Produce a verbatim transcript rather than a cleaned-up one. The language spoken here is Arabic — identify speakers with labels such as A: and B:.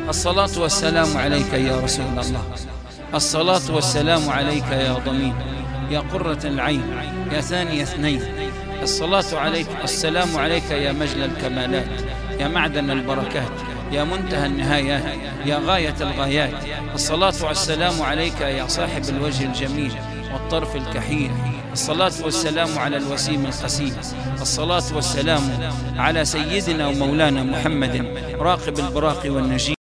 A: الصلاة والسلام عليك يا رسول الله، الصلاة والسلام عليك يا ضمين، يا قرة العين، يا ثاني اثنين. الصلاة عليك، السلام عليك يا مجلى الكمالات، يا معدن البركات، يا منتهى النهايات، يا غاية الغايات. الصلاة والسلام عليك يا صاحب الوجه الجميل والطرف الكحيل. الصلاة والسلام على الوسيم القسيم. الصلاة والسلام على سيدنا ومولانا محمد راقب البراق والنجيم.